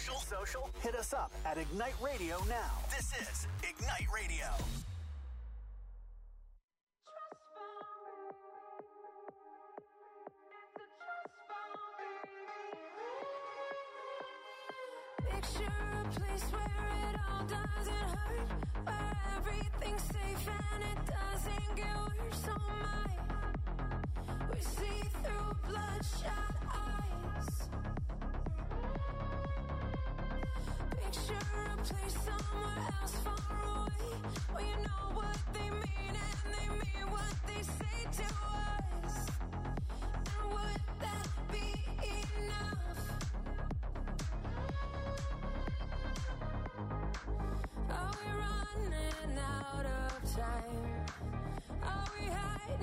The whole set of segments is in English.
Social? Hit us up at Ignite Radio now. This is Ignite Radio. Picture a place where it all doesn't hurt, where everything's safe and it doesn't get worse. Oh my, we see through bloodshot eyes. Picture a place somewhere else far away, where you know what they mean and they mean what they say to us. And would that be enough? Are we running out of time? Are we hiding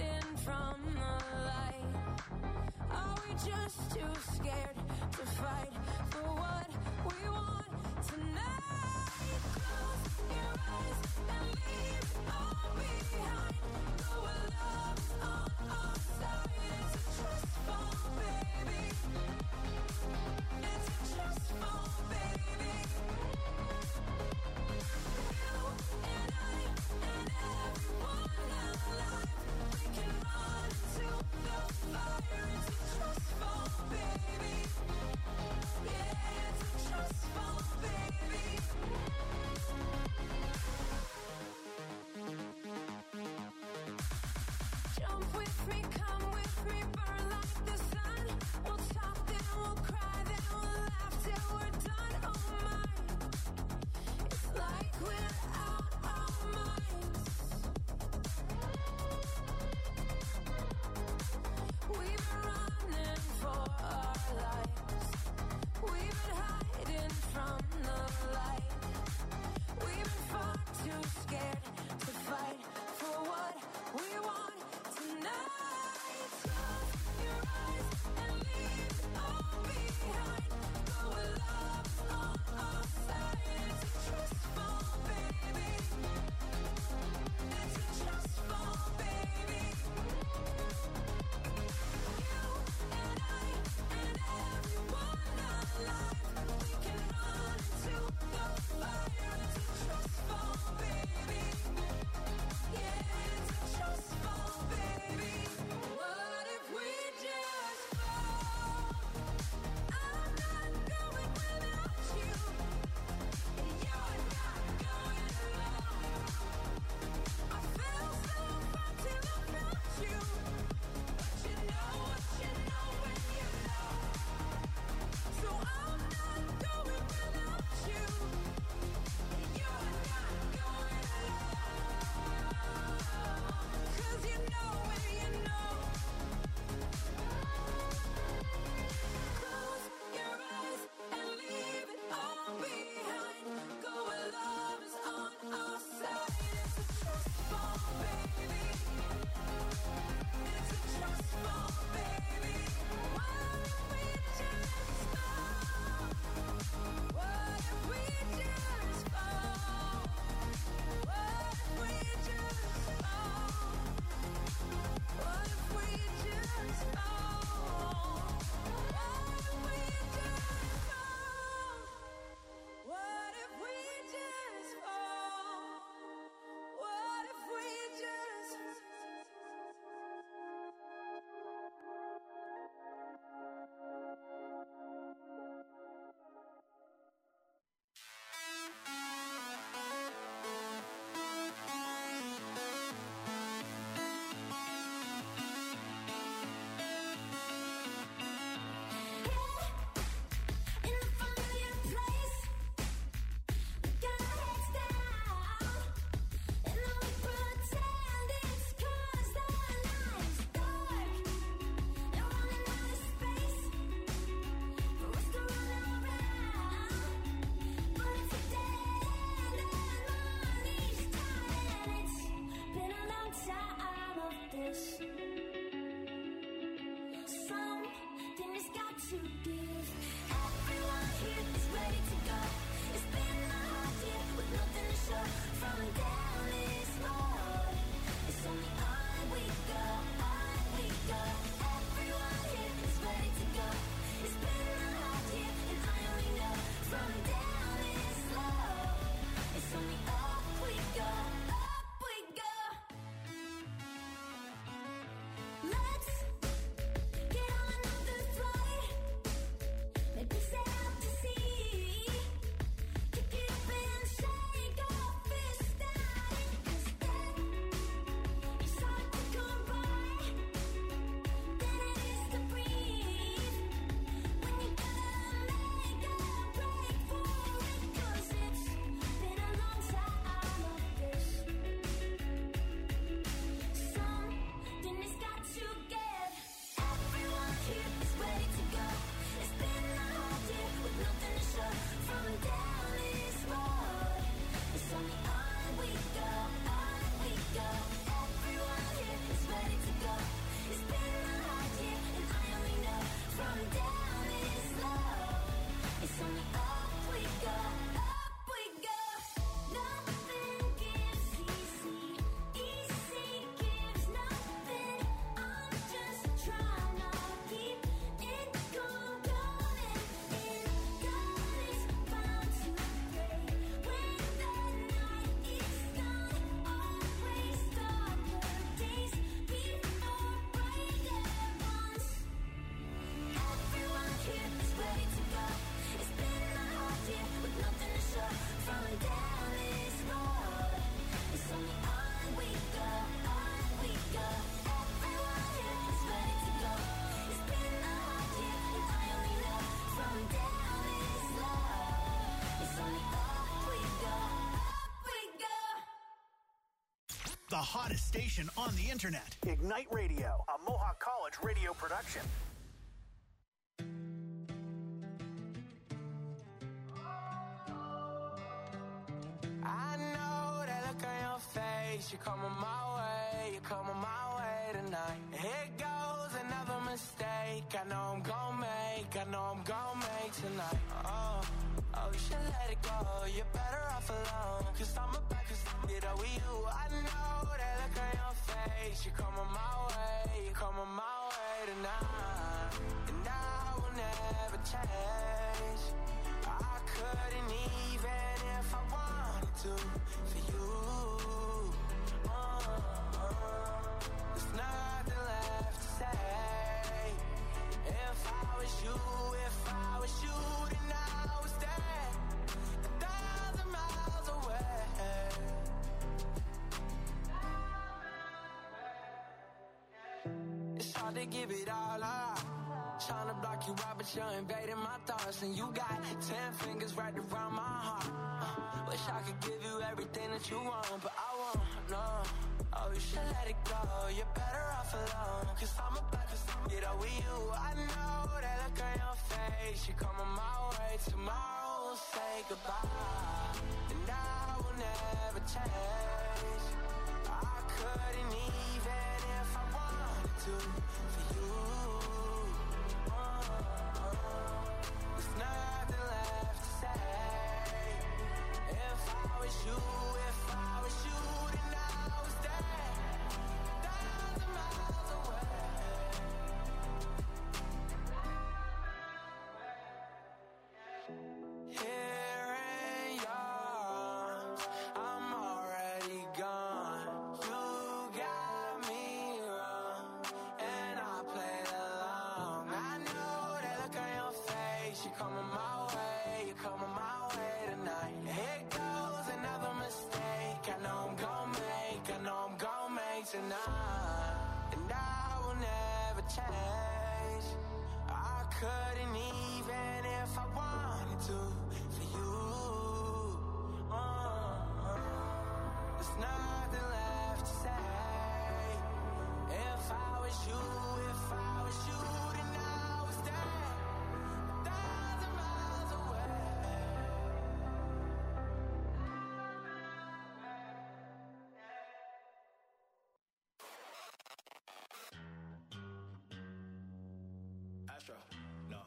hottest station on the internet. Ignite Radio, a Mohawk College radio production. I know that look on your face. You're coming my way. You're coming my way tonight. Here goes another mistake. I know I'm gonna make. I know I'm gonna make tonight. Oh, you should let it go. You're better off alone. Cause I'm about to get over you. I know that look on your face. You're coming my way. You're coming my way tonight. And I will never change. I couldn't even if I wanted to for you. There's nothing left to say. If I was you, then I was there 1,000 miles away. It's hard to give it all up. Trying to block you out, but you're invading my thoughts. And you got 10 fingers right around my heart. Wish I could give you everything that you want, but I won't, no. Oh, you should let it go. You're better off alone. Cause I'm about to get over you. I know that look on your face. You're coming my way. Tomorrow we'll say goodbye. And I will never change. I couldn't even if I wanted to for you. There's nothing left to say. If I was you, then I was there 1,000 miles away. Here in your arms, I'm already gone. You got me wrong, and I played along. I know that look on your face. You're coming my way. You're coming my way tonight. Here goes another mistake. I know I'm gonna make tonight. And I will never change. I couldn't even if I wanted to for you. There's nothing left to say. If I was you, then I was there 1,000 miles away. Astro, no.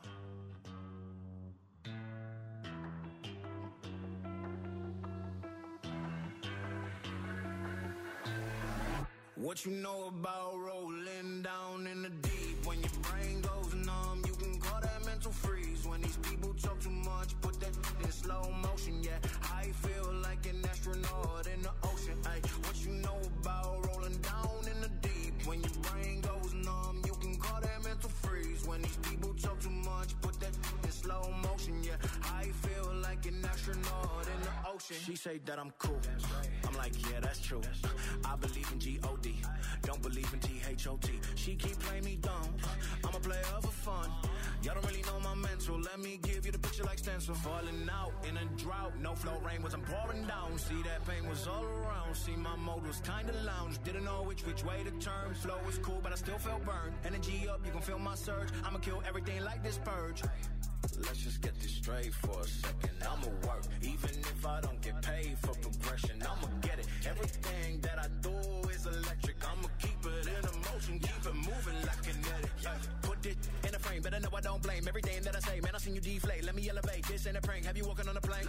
What you know about rolling down in the deep? When your brain goes numb, you can call that mental freeze. When these people talk too much, put that in slow motion, yeah. I feel like an astronaut in the ocean, ay. What you know about rolling down in the deep? When your brain goes numb, you can call that mental freeze. When these people talk too much, put that in slow motion, yeah. I feel like an astronaut in the ocean. She say that I'm cool. I'm like, yeah, that's true. I believe in G-O-D. Don't believe in T-H-O-T. She keep playing me dumb. I'm a player for fun. Y'all don't really know my mental. Let me give you the picture like stencil. Falling out in a drought. No flow rain wasn't pouring down. See, that pain was all around. See, my mode was kinda lounge. Didn't know which way to turn. Flow was cool, but I still felt burned. Energy up, you can feel my surge. I'ma kill everything like this purge. Let's just get this straight for a second. I'ma work, even if I don't get paid for progression. I'ma get it. Everything that I do is electric. I'ma keep it in motion, keep it moving like kinetic. Put it in a frame, better know I don't blame everything that I say. Man, I seen you deflate. Let me elevate. This ain't a prank. Have you walking on a plane?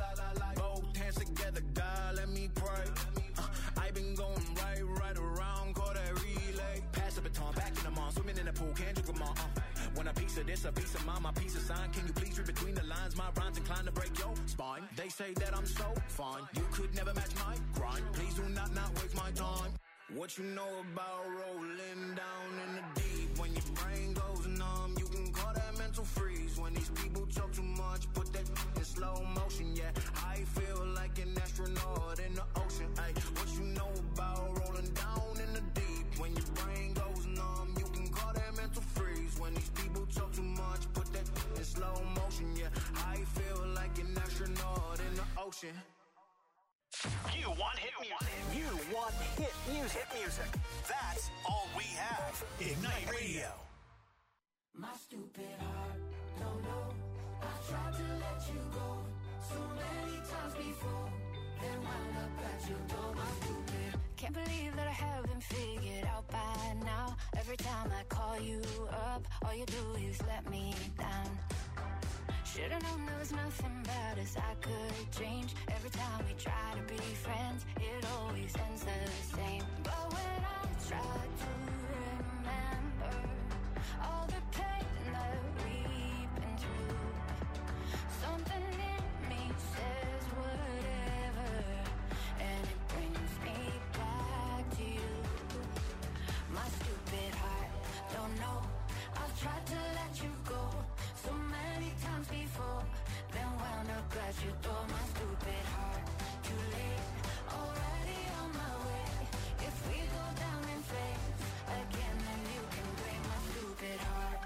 Both hands together, God, let me pray. I been going right around, call that relay. Pass the baton, back in the mall, swimming in the pool, can't drink them all. When a piece of this, a piece of mine, my piece of sign. Can you please read between the lines? My rhymes inclined to break your spine. They say that I'm so fine. You could never match my grind. Please do not waste my time. What you know about rolling down in the deep? When your brain goes numb, you can call that mental freeze. When these people talk too much, put that in slow motion, yeah. I feel like an astronaut in the ocean, ay. What you know about rolling down in the deep? When your brain goes numb, you can call that mental freeze. When these people talk too much, put that in slow motion, yeah. I feel like an astronaut in the ocean. You want hit music. You want hit music. Hit music. That's all we have. Ignite Radio. My stupid heart, don't know. I tried to let you go so many times before. Then wound up at your door, my stupid. Can't believe that I haven't figured out by now. Every time I call you up, all you do is let me down. Should've known there was nothing about us I could change. Every time we try to be friends, it always ends the same. But when I try to remember all the pain that we've been through, something in me says whatever, and it brings me back to you. My stupid heart, don't know. I've tried to let you go so many times before, then wound up at your door. My stupid heart, too late, already on my way. If we go down in flames again, then you can blame my stupid heart.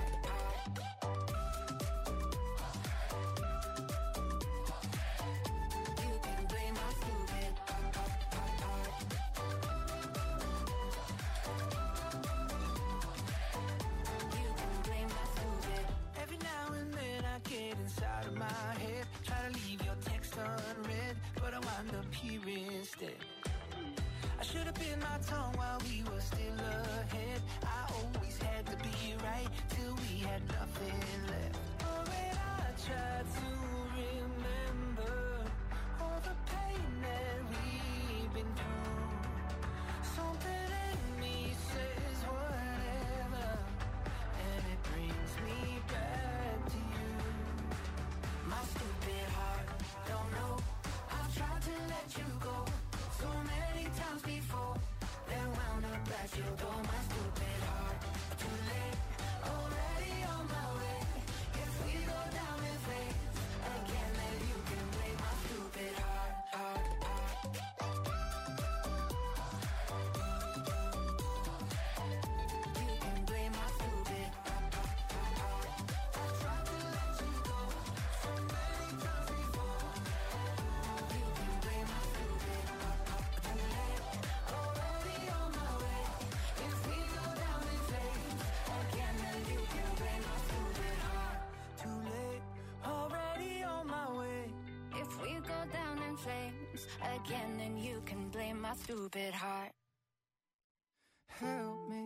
You can blame my stupid heart. You can blame my stupid. Every now and then I get inside of my head, try to leave your text unread, but I wind up here instead. I should have bit my tongue while we were still ahead. I always had to be right till we had nothing left. Oh, when I tried to remember all the pain that we've been through, something in me says whatever, and it brings me back to you. My stupid heart, don't know. I've tried to let you go so many times before, then wound up at your door. My stupid heart, too late, already on my way. If we go down in flames again, then you can blame my stupid heart. You can blame my stupid heart. I tried to let you go so many times before. You can blame my stupid heart. Too late, already on my way. If we go down in flames again, then you can blame my stupid heart. Too late, already on my way. If we go down in flames again, then you can blame my stupid heart. Help me.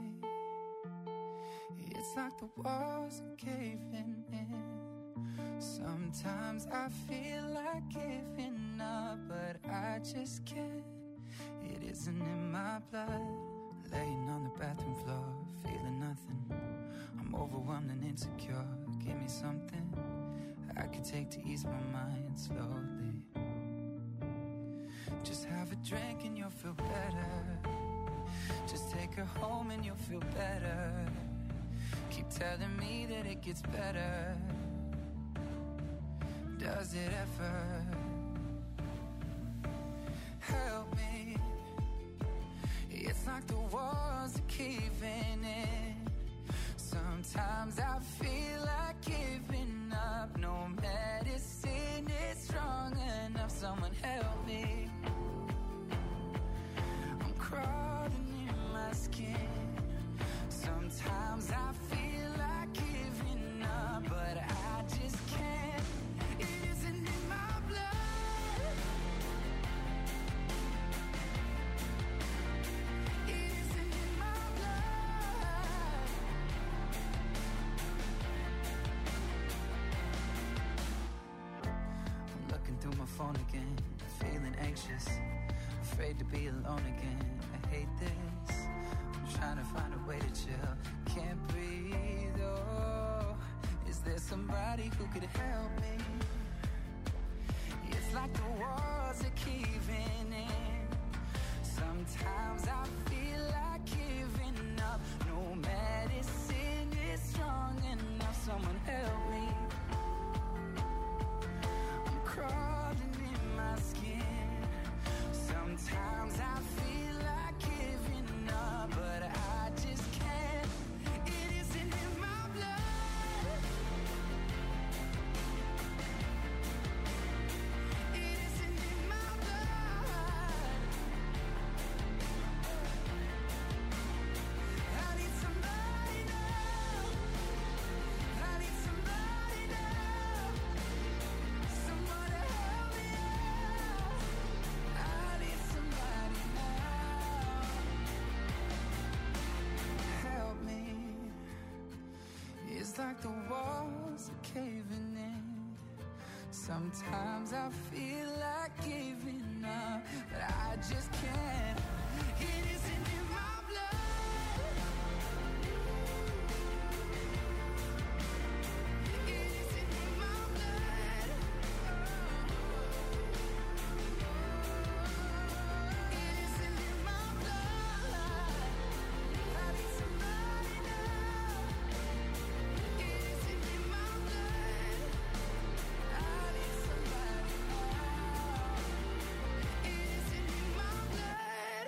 It's like the walls are caving in. Sometimes I feel like giving up, but I just can't. It isn't in my blood. Laying on the bathroom floor, feeling nothing. I'm overwhelmed and insecure. Give me something I could take to ease my mind slowly. Just have a drink and you'll feel better. Just take her home and you'll feel better. Keep telling me that it gets better. Does it ever? Help me. It's like the walls are caving in. Sometimes I feel like giving up. No medicine is strong enough. Someone help me. I'm crawling in my skin. Sometimes I feel like giving up, but I just can't. It isn't in my blood. It isn't in my blood. I'm looking through my phone again, feeling anxious, afraid to be alone again. I hate this. I'm trying to find a way to chill. Can't breathe, oh. Is there somebody who could help me? It's like the walls are caving in. Sometimes I feel like giving up. No medicine is strong enough. Someone help me. I'm crawling in my skin. Sometimes I feel like giving up, but I just can't. It isn't in my blood. feels like the walls are caving in. Sometimes I feel like giving up, but I just can't. It isn't in my blood. It isn't in my blood. It isn't in my blood. I need somebody now. It isn't in my blood. I need somebody now. It isn't in my blood.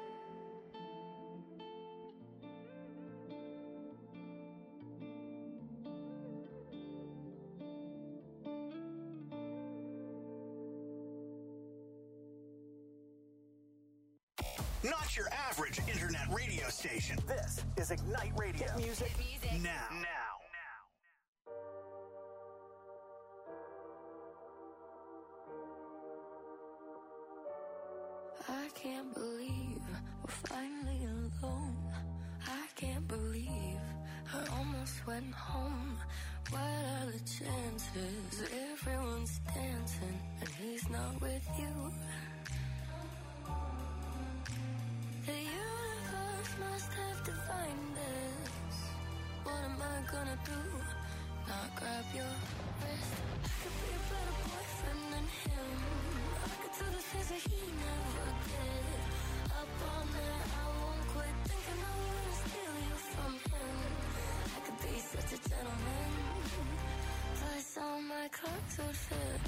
Not your average internet radio station. This is Ignite Radio. Hit music now. I can't believe we're finally alone. I can't believe I almost went home. What are the chances? Everyone's dancing and he's not with you. The universe must have divined this. What am I gonna do? Not grab your wrist. I could be a better boyfriend than him. I could do the things that he never did. Up all night, I won't quit thinking I wanna steal you from him. I could be such a gentleman. Plus all my clothes would fit.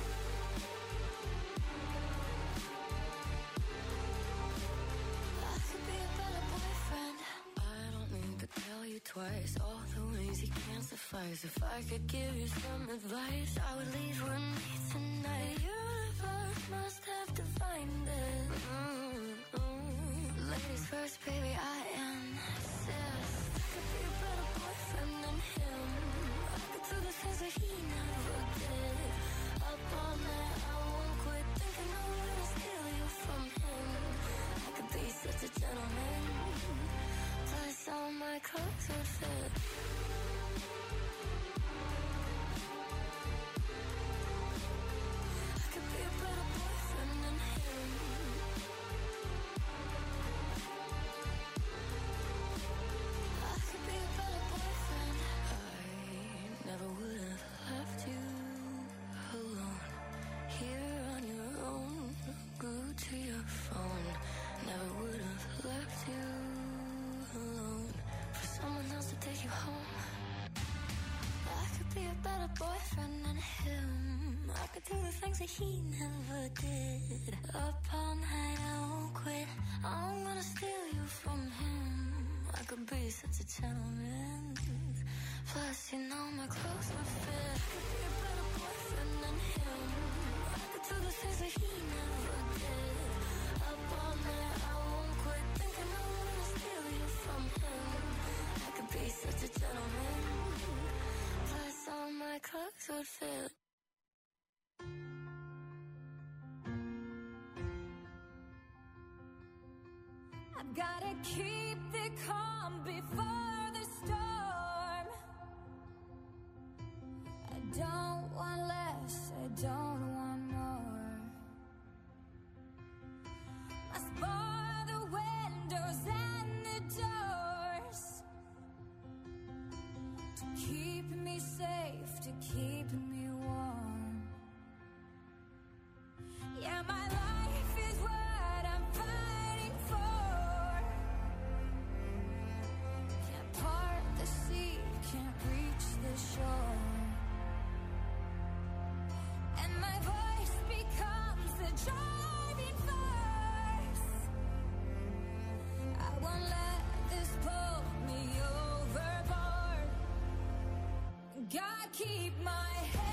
I could be a better boyfriend. I don't need to tell you twice all the ways he can't suffice. If I could give you some advice, I would leave with me tonight. The universe must have divined it. Ladies first, baby, I insist. I could be a better boyfriend than him. I could do the things that he never did. Up all night, I won't quit thinking I wanna steal you from him. I could be such a gentleman. Plus all my clothes would fit. I could be a better boyfriend than him. I could be a better boyfriend. I never would have left you alone. Here on your own, glued to your phone. Never would have left you alone for someone else to take you home. I could be a better boyfriend than him. I could do the things that he never did. Up all night, I won't quit. I'm gonna steal you from him. I could be such a gentleman. Plus, you know my clothes would fit. I could be a better boyfriend than him. I could do the things that he never did. Up all night, I won't quit thinking I wanna steal you from him. I could be such a gentleman. Plus, all my clothes would fit. I've gotta keep the calm before the storm. I don't want less, I don't want more. Must bar the windows and the doors to keep me safe, to keep me warm. Yeah, my life is what I'm fighting for. Can't part the sea, can't reach the shore. And my voice becomes the driving force. I won't let this pull me overboard. God, keep my head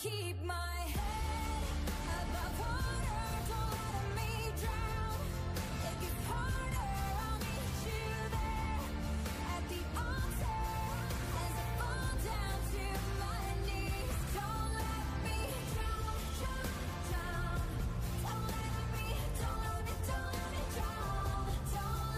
keep my head above water. Don't let me drown. It gets harder. I'll meet you there at the altar as I fall down to my knees. Don't let me drown, drown, drown. Don't let me drown. Don't let me drown, drown,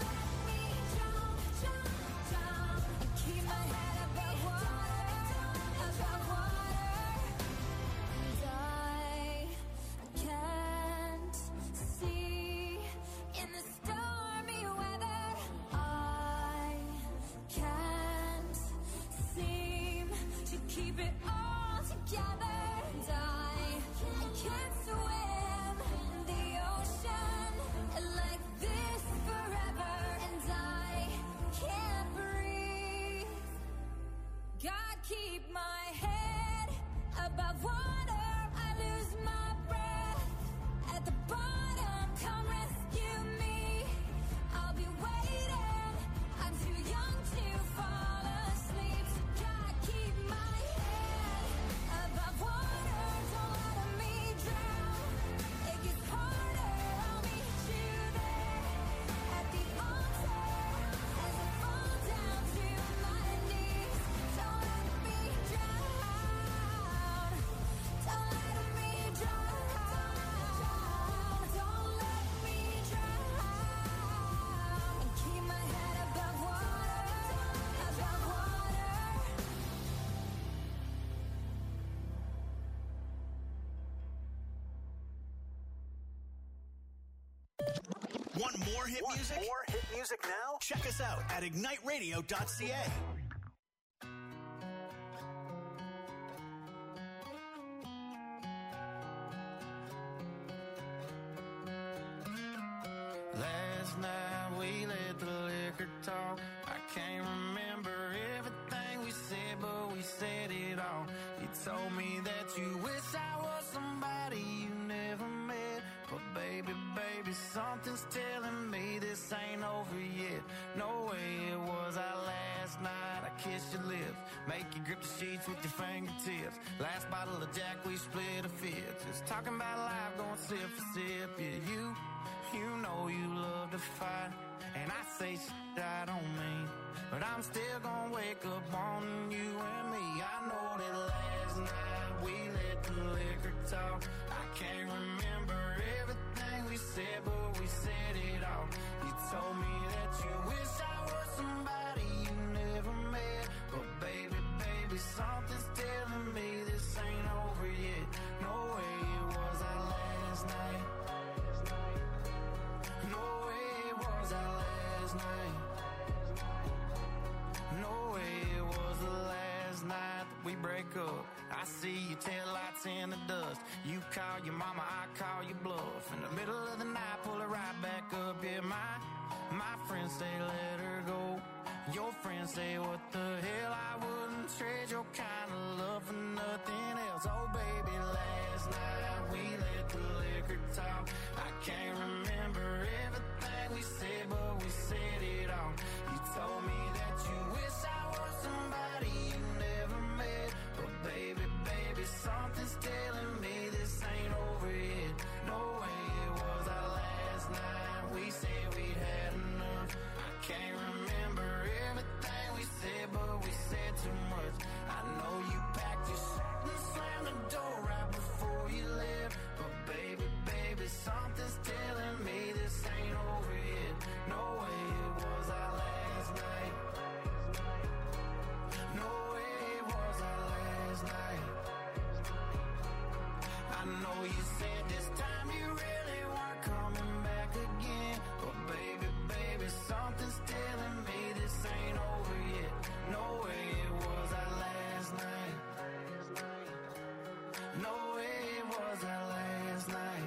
drown. And keep my head above water, above water. And I can't see in the stormy weather. I can't seem to keep it all together. And I can't swim in the ocean like this forever. And I can't breathe. God, keep my head above water. I lose my breath at the bottom. Come rescue me. I'll be waiting. I'm too young to fall asleep. So God, keep my head above water. Don't let me drown. It gets harder. I'll meet you there at the altar as I fall down to my knees. Don't let me drown. Don't let me drown. Don't let me drown. And keep my head above water, above water. Want more hit music? More hit music now? Check us out at igniteradio.ca. Last night we let the liquor talk. I can't remember everything we said, but we said it all. You told me that you wish I was somebody you never met. But baby, something's telling me this ain't over yet. No way it was our last night. I kissed your lips, make you grip the sheets with your fingertips. Last bottle of Jack, we split a fifth. Just talking about life, going sip for sip. Yeah, you know you love to fight, and I say shit I don't mean, but I'm still gonna wake up wanting you and me. I know that last night we let the liquor talk. I can't remember everything we said, but we said it all. You told me that you wish I was somebody you never met. But baby, something's telling me this ain't over yet. No way it was our last night. No way it was our last night. No way it was the last night that we break up. I see your taillights in the dust. You call your mama, I call your bluff. In the middle of the night, pull her right back up. Yeah, my friends say let her go. Your friends say what the hell, I wouldn't trade your kind of love for nothing else. Oh baby, last night we let the liquor talk. I can't remember everything we said, but we said it all. You told me that you wish I was somebody you never met. But baby, something's telling me this ain't over yet. No way it was our last night. We said we'd had enough. I can't remember everything we said, but we said too much. I know you packed your shit and slammed the door right before you left. But baby, something's telling me this ain't over yet. No way it was our last night. No way it was our last night. I know you said this time you really weren't coming back again. But baby, something's telling me this ain't over yet. No way it was our last night. No way it was our last night.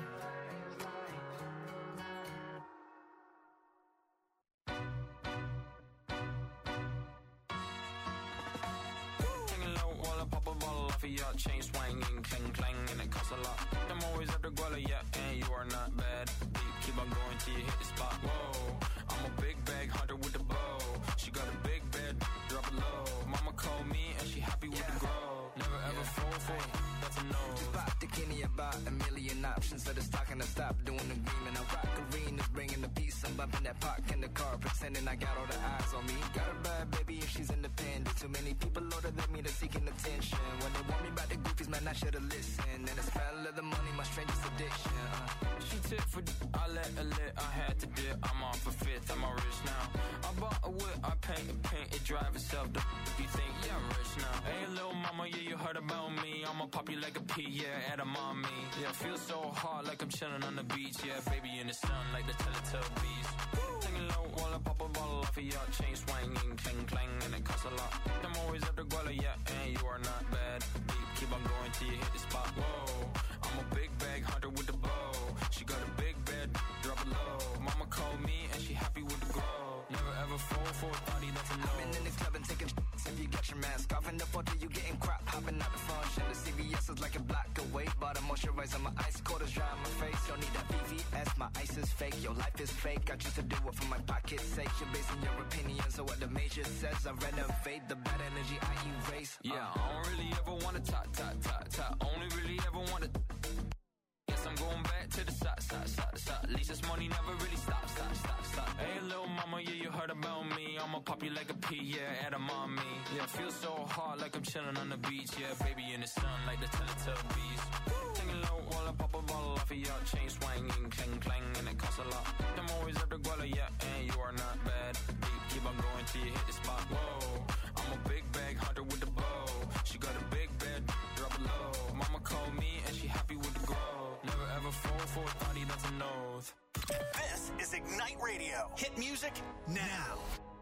Hanging low while I pop a bottle off of your chain swinging, clang clang, and it costs a lot. I'm always at the guala, yeah, and you are not bad. Deep, keep on going till you hit the spot. Whoa, I'm a big bag hunter with the bow. She got a big bed, drop it low. Mama called me and she happy with the grow. Never ever fall for it, that's a no. eyes on me. Got a bad baby and she's independent. Too many people older than me, they're seeking attention. When they want me about the goofies, man, I should've listened. And the smell of the money, my strangest addiction. She tip for I let her lit, I had to dip. I'm off a fifth, I'm all rich now. I bought a whip, I paint it drive itself. You think, yeah, I'm rich now. Hey, little mama, yeah, you heard about me. I'ma pop you like a pea, yeah, at a mommy. Yeah, feel so hot like I'm chilling on the beach. Yeah, baby in the sun like the Teletubbies. Singing low while I pop a bottle off of your chain swinging, clang clang, and it costs a lot. I'm always at the guala, yeah, and you are not bad. Deep, keep on going till you hit the spot. Whoa, I'm a big bag hunter with the bow. She got a big bed, drop it low. Mama called me and she happy with the grow. Never ever fall for a thotty, that's a no. I've been in the club and taking if you get your mask off. In the photo you getting crap, hopping out the function. The CVS is like a black away, but I moisturize on my ice, quarters dry on my face. Don't need that VVS, my ice is fake. Your life is fake, I choose to do it for my pocket's sake. You're basing your opinions on what the major says. I renovate the bad energy I erase. Yeah, I don't really ever wanna talk. Only really ever wanna. Guess I'm going back to the side. At least this money never really stops. Hey, little mama, yeah, you heard about me. I'ma pop you like a pea, yeah, at a mommy. Yeah, feel so hot like I'm chilling on the beach. Yeah, baby in the sun like the Teletubbies. Singing low while I pop a bottle off of your chain swinging, clang clang, and it costs a lot. I'm always at the guala, yeah, and you are not bad. Deep, keep on going till you hit the spot. Whoa, I'm a big bag hunter with the bow. She got a big bed, drop it low. Mama called me and she happy with the grow. Never ever fall for a thotty, that's a nose. This is Ignite Radio. Hit music now.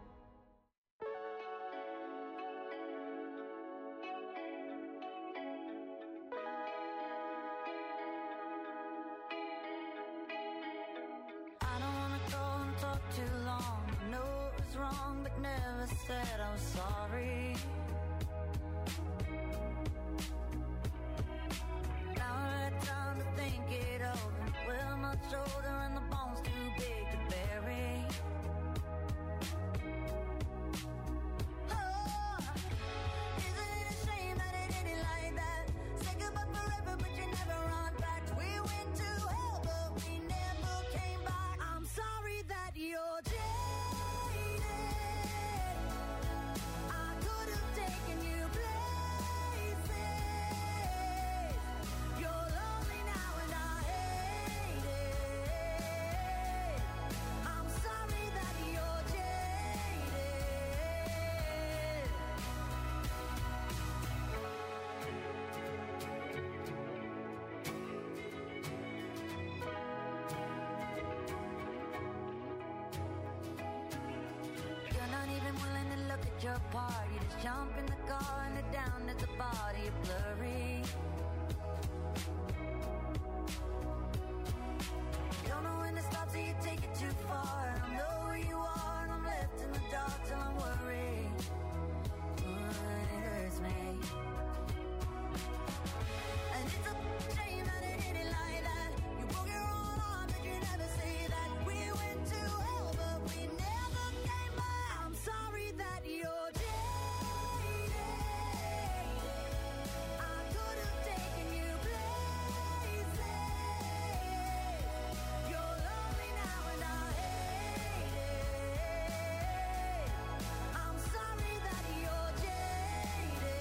I don't wanna go and talk too long. I know it was wrong, but never said I was sorry. Now I had time to think it over. Well, my shoulder and the bones too big to bury. Oh, isn't it a shame that it ended like that? Say goodbye forever, but you never run back. We went to hell, but we never came back. I'm sorry that you're jaded. I could have taken you places. You're lonely now and I hate it. I'm sorry that you're jaded. You're not even willing to look at your part. You just jump in the car and head down at the body, you're blurry. You don't know when to stop till you take it too far. And I know where you are and I'm left in the dark till I'm worried. And it hurts me. And it's a shame that it ended like that. You broke your own heart, but you never say that. We went to hell, but we never came back. I'm sorry that you're jaded. I could have taken you places. You're lonely now and I hate it. I'm sorry that you're jaded.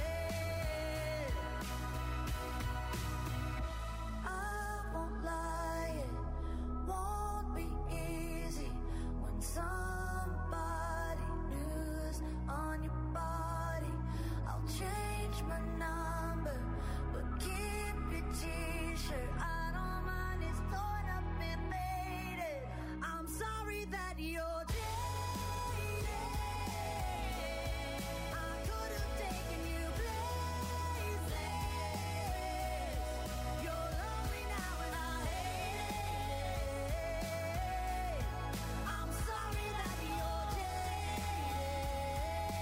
I won't lie, it won't be easy when somebody new's on your body. I'll change my number, but keep your t-shirt. I don't mind it's torn up and faded. I'm sorry that you're jaded. I could have taken you places. You're lonely now and I hate it. I'm sorry that you're jaded.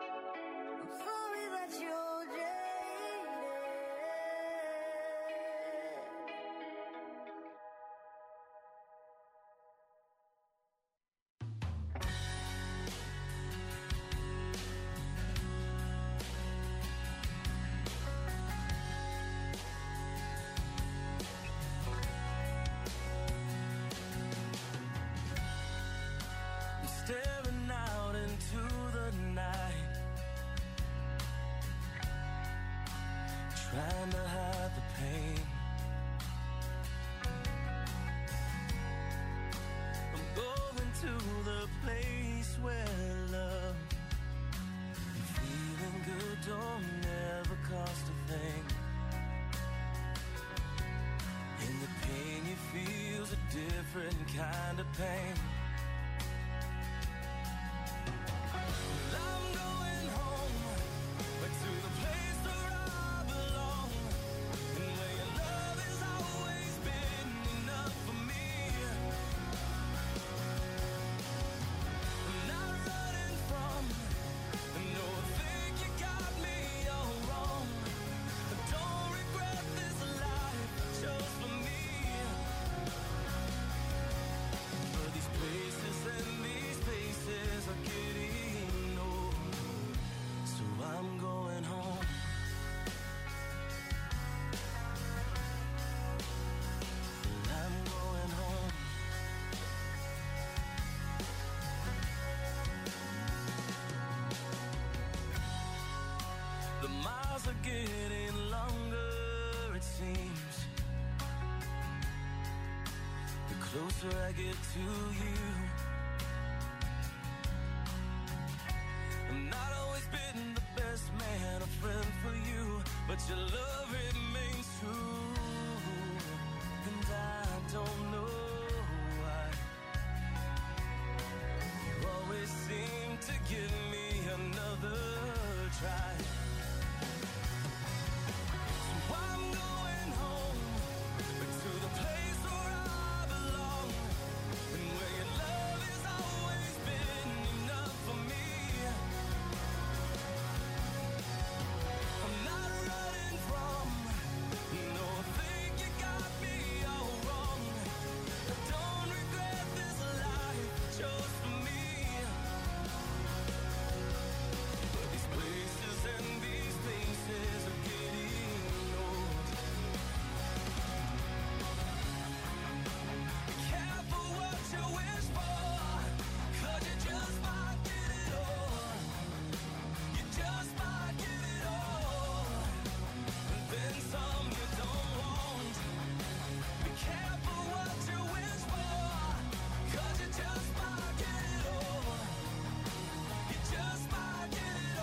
I'm sorry that you're jaded. different kind of pain. I'm going home, back to the place where I belong, and where your love has always been enough for me. I'm not running from, no, I think you got me all wrong. I don't regret this life I chose for me. But these places and these faces are getting old, so I'm going home. I'm going home. The miles are getting longer, it seems. The closer I get to you. I've not always been the best man, a friend for you, but your love remains true. And I don't know why you always seem to give me another try. So I'm going home, back to the place where I belong, and where your love has always been enough for me. I'm not running from, no, I think you got me all wrong. I don't regret this life I chose for me. But these places and these faces are getting old. Be careful what you wish for, 'cause you just might get it all. You just might get it all, and then some you don't want. Be careful what you wish for, 'cause you just might get it all. You just might get it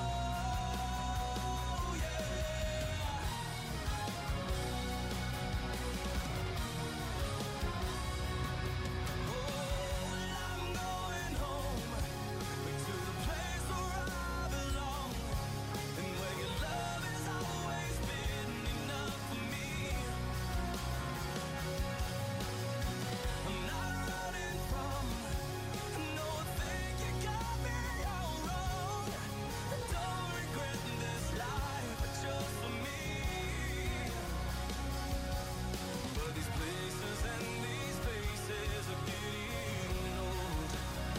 all, yeah. Oh, I'm going home, back to the place where I belong, and where your love has always been enough for me. I'm not running from, no, I think you got me all wrong. I don't regret this life I chose for me. But these places and these faces are getting old.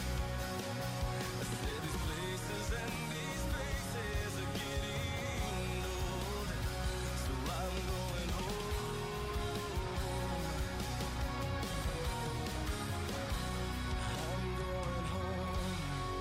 I said these places and these faces are getting old, so I'm going home. I'm going home.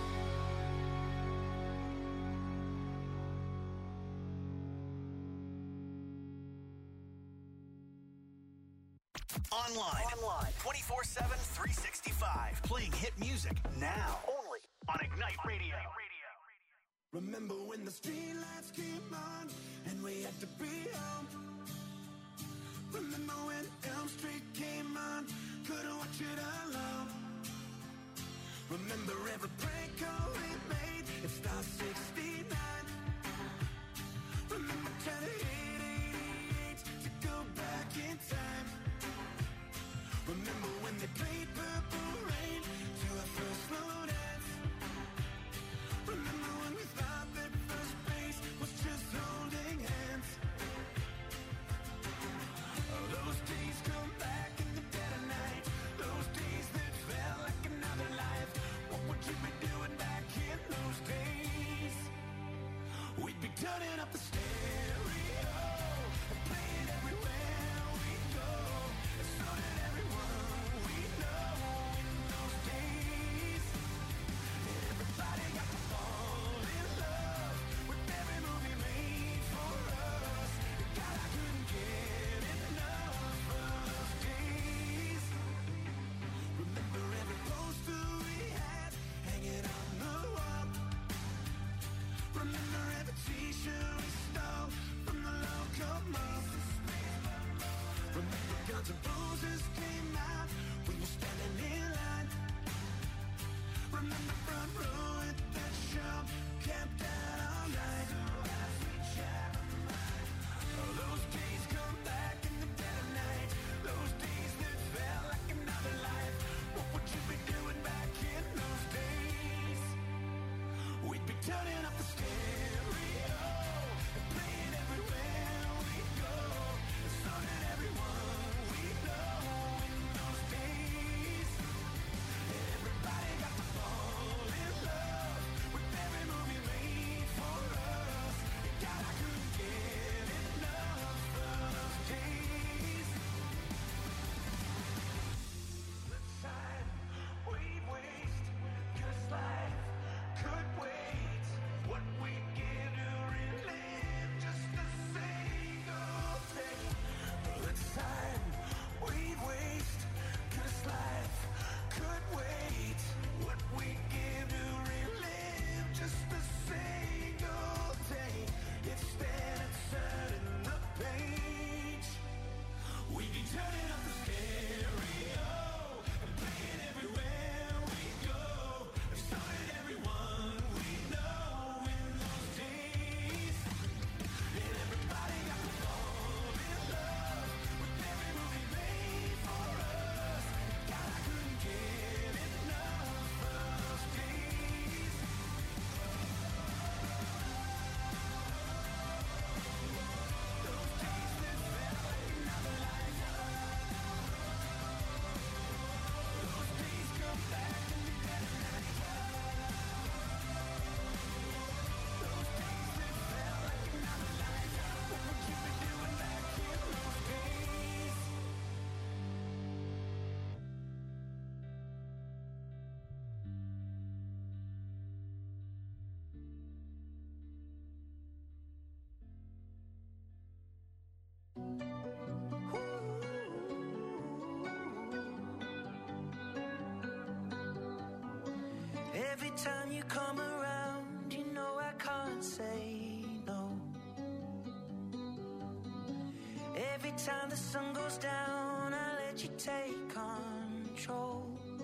Online. 24/7, 365. Playing hit music now. Only on Ignite Radio. Remember when the streetlights came on and we had to be home? Remember when Elm Street came on, couldn't watch it alone? Remember every prank call we made, it Star 69. Remember trying to hit 88 to go back in time. Remember when they played Purple Rain to our first slow dance? Remember when we thought that first base was just holding hands? Those days come back in the dead of night. Those days that felt like another life. What would you be doing back in those days? We'd be turning up the stereo and playing everywhere we go. And so did everyone we know in those days. And everybody got to fall in love with every movie made for us. God, I couldn't get enough of those days. Remember every poster we had hanging on the wall. Remember every t-shirt we stole Every time you come around, you know I can't say no. Every time the sun goes down, I let you take control.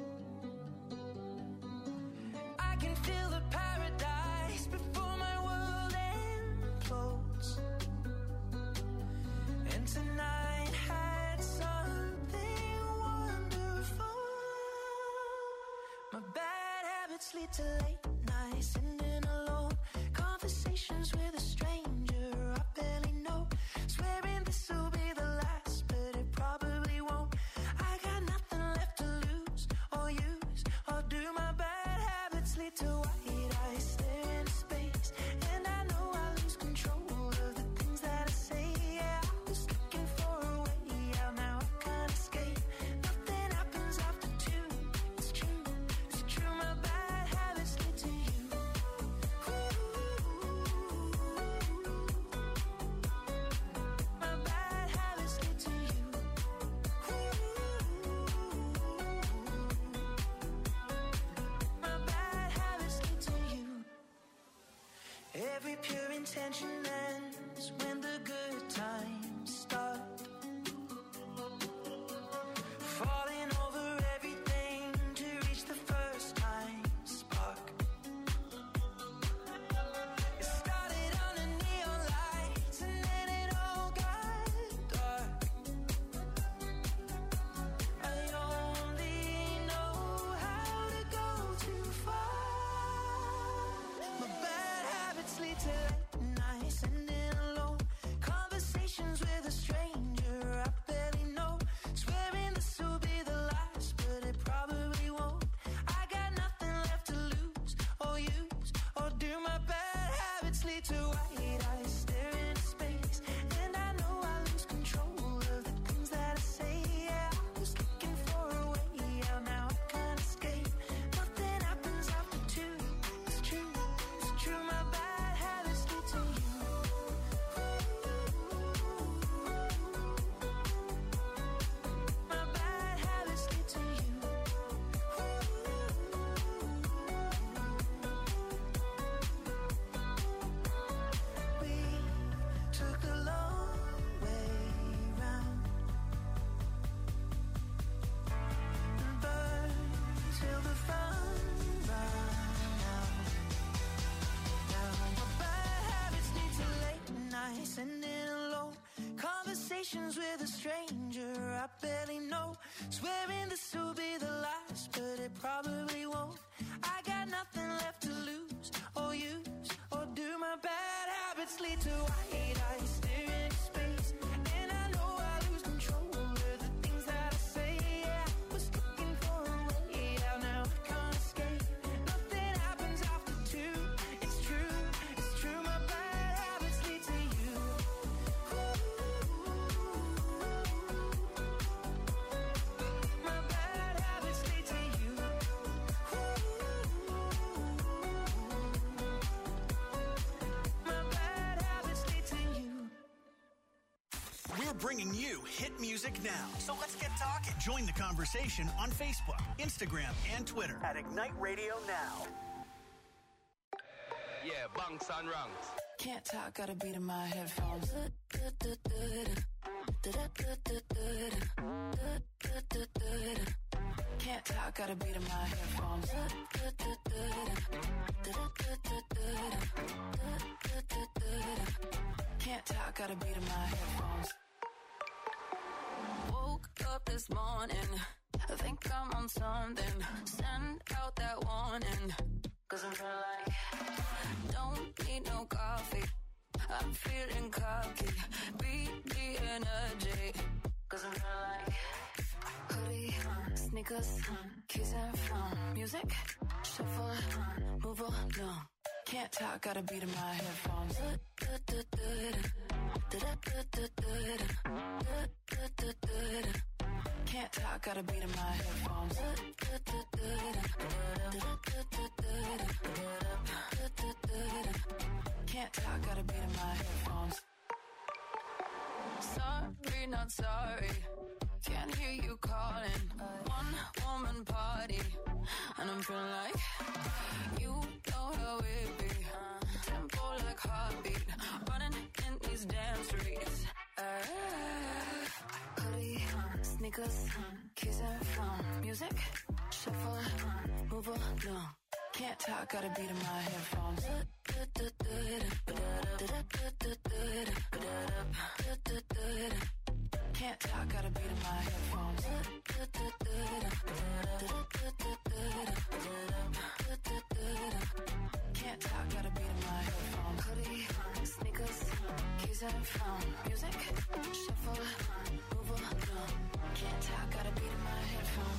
I can feel the paradise before my world implodes. And tonight had something wonderful. My bad habits lead to late nights, sitting alone, conversations with a stranger I barely know, swearing this will be the last, but it probably won't. I got nothing left to lose or use or do. My bad habits lead to white eyes, stare into space, and I know I lose control of the things that I say. Yeah, I was looking for a way out, now I can't escape. Nothing happens after two. It's true, it's true. My bad habits lead to you. My bad habits lead to you. My bad habits lead to you. Every pure intention ends when the good times start. Falling over everything to reach the first time spark. It started under neon lights and then it all got dark. I only know how to go too far. My bad habits lead to late nights, sitting alone, conversations with a stranger I barely know, swearing this will be the last, but it probably won't. I got nothing left to lose or use or do. My bad habits lead to white eyes, stare into space, and I know I lose control of the things that I say. Yeah, I was looking for a way out, now I can't escape. Nothing happens after two. It's true, it's true. My bad habits lead to you. My bad habits lead to you. We took the long way round and burned till the fun ran out. Now my bad habits lead to late nights, sitting alone, conversations with a stranger I barely know, swearing this will be the last, but it probably won't. I got nothing left to lose or use or do. My bad habits lead to white eyes, stare into space, and I know I lose control of the things that I say. Yeah, I was looking for a way out, now I can't escape. Nothing happens after two. It's true, it's true. My bad habits lead to you. My bad habits lead to you. My bad habits lead to you. We're bringing you hit music now. So let's get talking. Join the conversation on Facebook, Instagram, and Twitter at Ignite Radio Now. Yeah, bunks and ranks. Can't talk, got a beat in my headphones. Can't talk, got a beat in my headphones. Can't talk, got a beat in my headphones. Woke up this morning, I think I'm on something. Send out that warning, 'cause I'm feeling like don't need no coffee. I'm feeling cocky, beat the energy, 'cause I'm feeling like hoodie, sneakers, keys and phone, music, shuffle, move along. Can't talk, got a beat in my headphones. Can't talk, got a beat in my headphones. Can't talk, got a beat in my headphones. Sorry, not sorry. Can't hear you calling. One woman party. And I'm feeling like you know how it be. Tempo like heartbeat, running in these damn streets. Hoodie, sneakers, keys and phone. Music, shuffle, move along. Can't talk, got a beat in my headphones. Can't talk, got a beat in my headphones. Can't talk, got a beat in my headphones. Hoodie, sneakers, keys and phone. Music, shuffle, move along. Can't talk, got a beat in my headphones.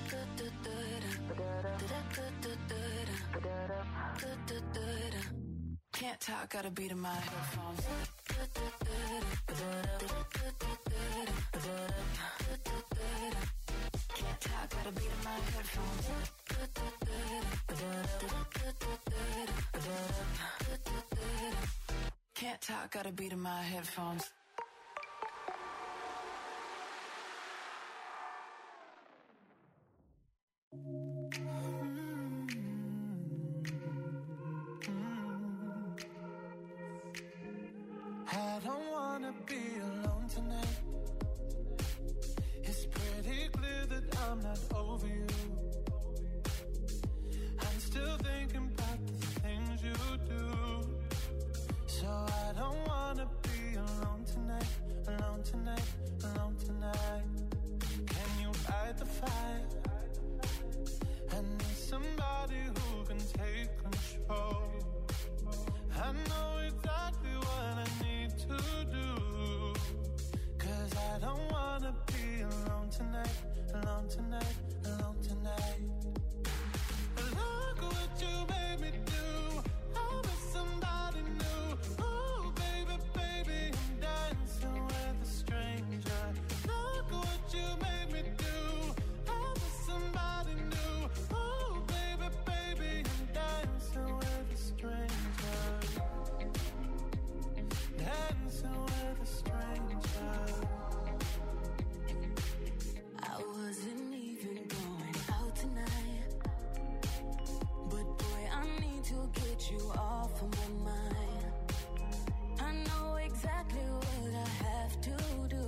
Can't talk, got a beat in my headphones. Can't talk, got a beat in my headphones. Can't talk, got a beat in my headphones. I don't wanna be alone tonight. It's pretty clear that I'm not over you. I'm still thinking about the things you do. So I don't wanna be alone tonight, alone tonight, alone tonight. Can you fight the fight? I need somebody who can take control. I know exactly what I need to do. 'Cause I don't wanna be alone tonight, alone tonight, alone tonight. Look what you made me do. I'm with somebody new. Ooh, baby, baby, I'm dancing with a stranger. Look what you made me do. I'm with somebody new. Ooh, baby, baby, I'm dancing with a stranger. Dancing with a stranger. I wasn't even going out tonight, but boy, I need to get you off of my mind. I know exactly what I have to do.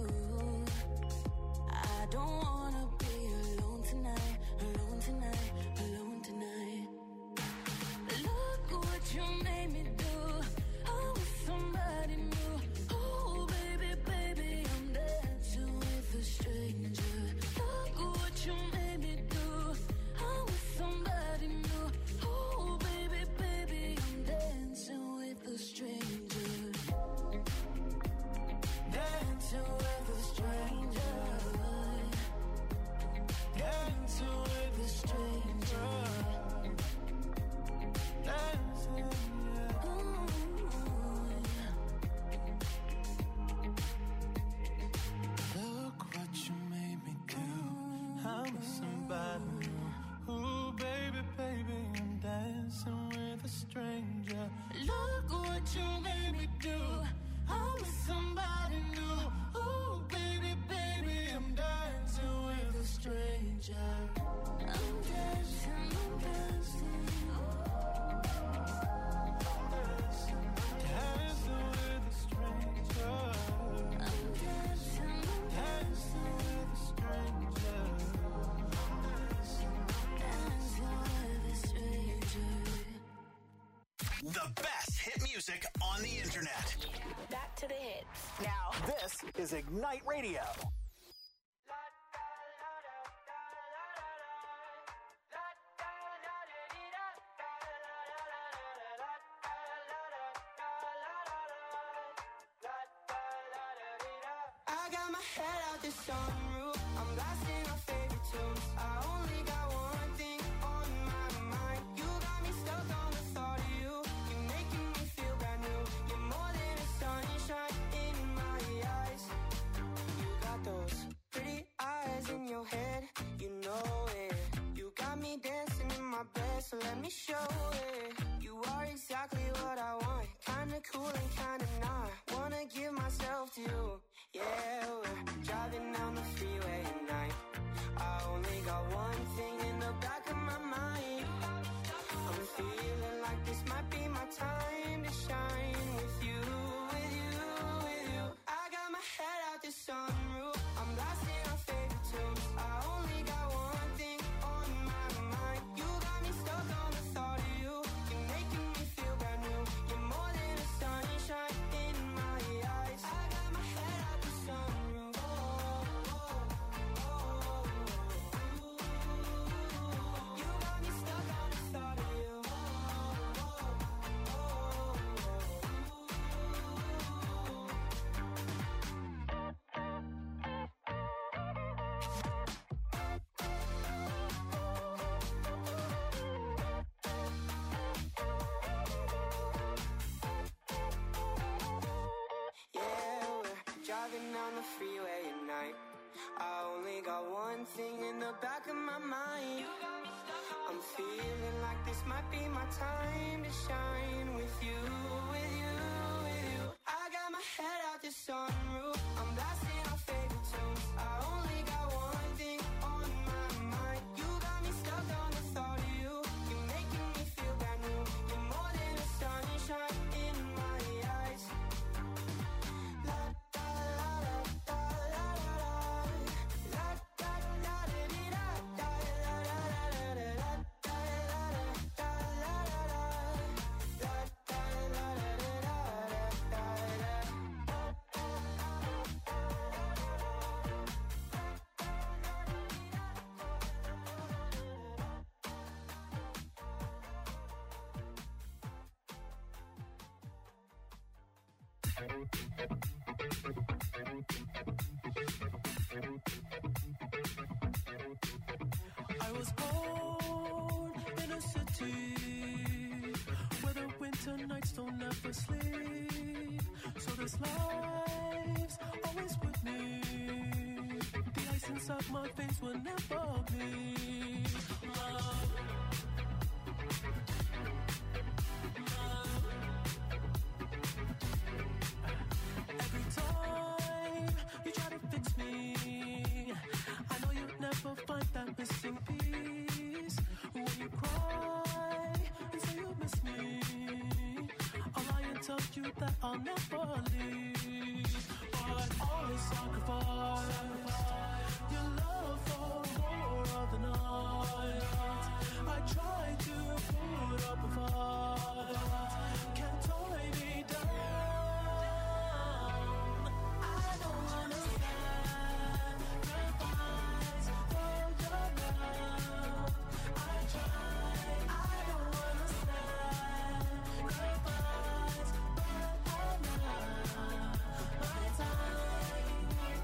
I don't wanna be alone tonight, alone tonight, alone tonight. Look what you made me do. I'm with somebody new. Oh, baby, baby, I'm dancing with a stranger. Look what you made me do. I'm with somebody new. Oh, baby, baby, I'm dancing with a stranger. Dancing with a stranger. Dancing with A stranger. dancing, yeah. Look what you made me do. I'm with somebody new. Ooh, baby, baby, I'm dancing with a stranger. Look what you made me do. I'm with somebody new. Ooh, baby, baby, I'm dancing with a stranger. I'm dancing, I'm dancing. Dancing with a stranger. I'm dancing, Dancing with a stranger. dancing with a stranger. The best hit music on the internet. Back to the hits. Now, this is Ignite Radio. I got my head out the sunroof. I'm blasting our favorite tunes. I only got one thing on my mind. You got me stuck on the thought of you. You're making me feel brand new. You're more than a sunshine in my eyes. You got those pretty eyes in your head. You know it. You got me dancing in my bed, so let me show it. You are exactly what I want. Kinda cool and kinda not. Wanna give myself to you. Yeah, we're driving down the freeway at night. I only got one thing in the back of my mind. thing in the back of my mind. I'm feeling like this might be my time to shine with you, with you, with you. I got my head out the sunroof, I'm blasting our favorite tunes. I only got one thing on my mind. You got me stuck on the thought of you. You're making me feel brand new. You're more than a sunshine in my eyes. La da la da la la la da da da di da da la la la la da la da la la la da la la I was born in a city where the winter nights don't ever sleep. So this life's always with me. The ice inside my veins will never bleed. Love. Every time you try to fix me, I know you'll never find that missing piece. When you cry and say you miss me, I'll lie and tell you that I'll never leave. But always sacrifice your love for more of the night. I try to put up a fight, can't tie me down. I don't wanna sacrifice for your love. I try, I don't wanna sacrifice, but I'm not my time.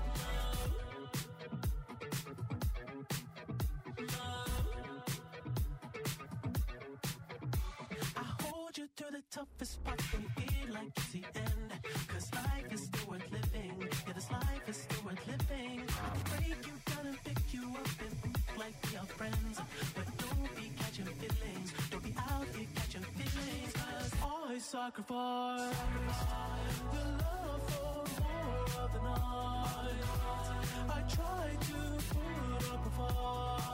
I hold you through the toughest parts when you feel like it's the end. Cause life is still worth living. Yeah, this life is still worth living. I can break you down and pick you up and like we are friends. But don't be catching feelings. Don't be out here catching feelings. Cause I sacrifice your love for more of the night. I try to put up a fight,